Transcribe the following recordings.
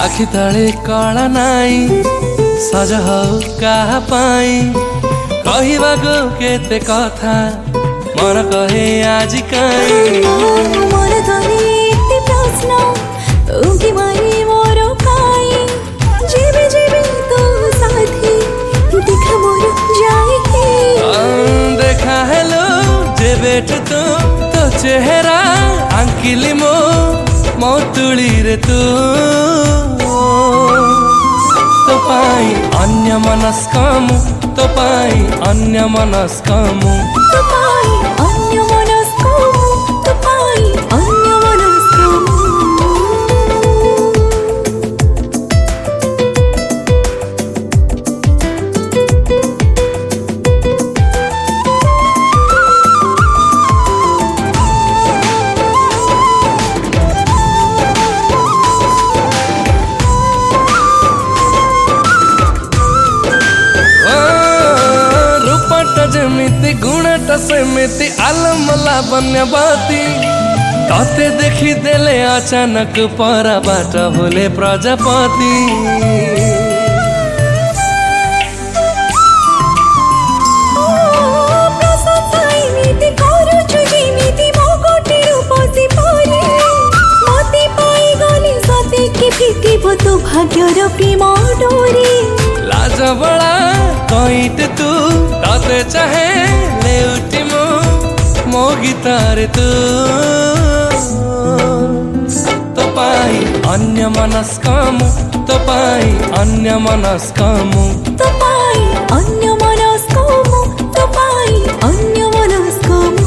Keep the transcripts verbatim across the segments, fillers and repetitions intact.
आखि तले कला नाई सज हौ कहा पाई कहवाको केते कथा मन कहे आज काई मोर तोरे एते प्रश्न तू कि मारी मोर काई जीवे जीवे तो साथी देखा मोर जाए के देखा हेलो जे बेट तो तो चेहरा आंकिली मो मौतुली रे तू तो पाई अन्य मनस्कमु तो पाई अन्य मनस्कमु तो पाई अन्य मनस्कमु तो पाई अन्य मनस्कमु जेमिति गुणटा सेमिति आलम लावण्यवती तते देखी देले अचानक परा बाट होले प्रजापति तो भाग्यर प्रेम डोरी लाज बड़ा कईट तू तते चाहे लेउटी मो मो गीतारे तू तो पाई अन्य मनस्कमु तो पाई अन्य मनस्कमु तो पाई अन्य मनस्कमु तो पाई अन्य मनस्कमु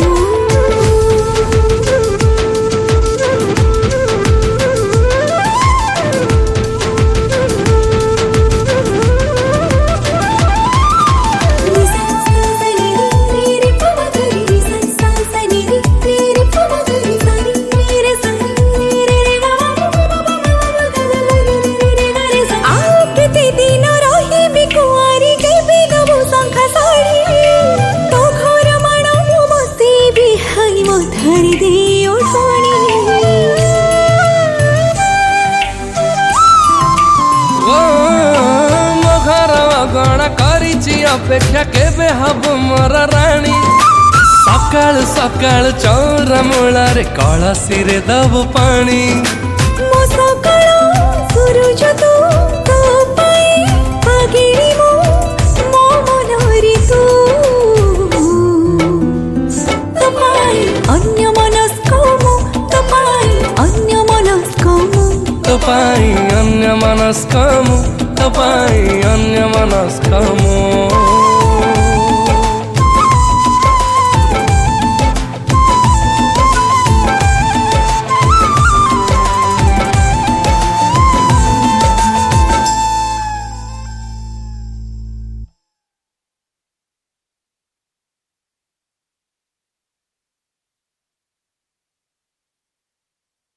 अपेक्षा केबे हब मोर राणी सकाल सकाल चौरा मूलारे कलसी रे दब पानी मो सकाल सूरज तू तो पाई पागिनी मो मो मनहरी तू तो पाई अन्य मनस्कमु तो पाई अन्य मनस्कमु तो पाई अन्य मनस्कमु तो पाई अन्य मनस्कमु।